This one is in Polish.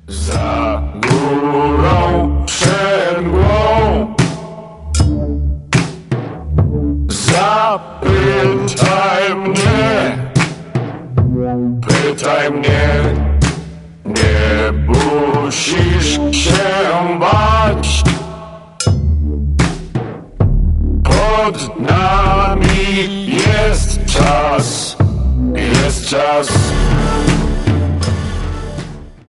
Za górą przed mgłą zapytaj mnie, pytaj mnie. Nie musisz się bać. Pod nami jest czas, jest czas.